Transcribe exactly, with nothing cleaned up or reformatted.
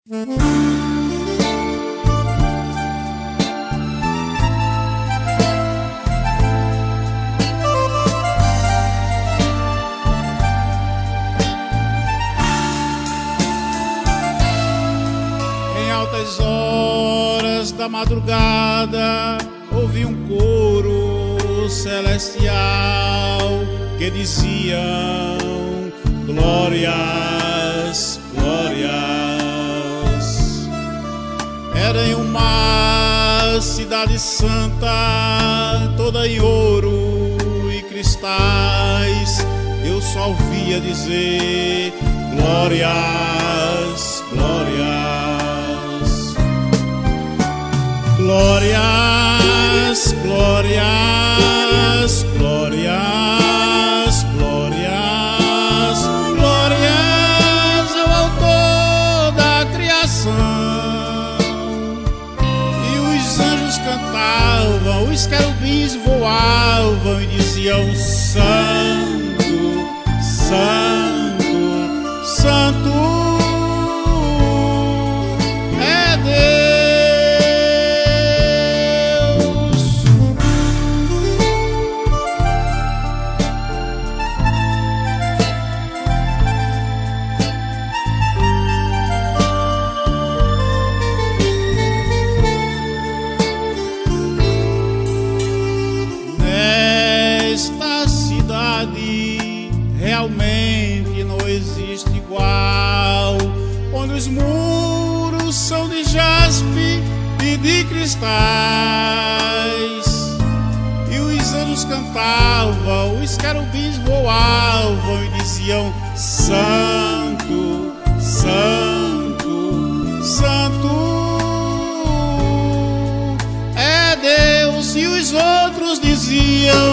Em altas horas da madrugada ouvi um coro celestial que diziam: glórias, glórias. Era em uma cidade santa, toda em ouro e cristais. Eu só ouvia dizer: glórias, glórias. Glórias, glórias, glórias, glórias, glórias ao autor da criação. E os anjos cantavam, os querubins voavam e diziam: santo, santo, santo é Deus. Realmente não existe igual, onde os muros são de jaspe e de cristais, e os anjos cantavam, os querubins voavam e diziam: santo, santo, santo é Deus. E os outros diziam: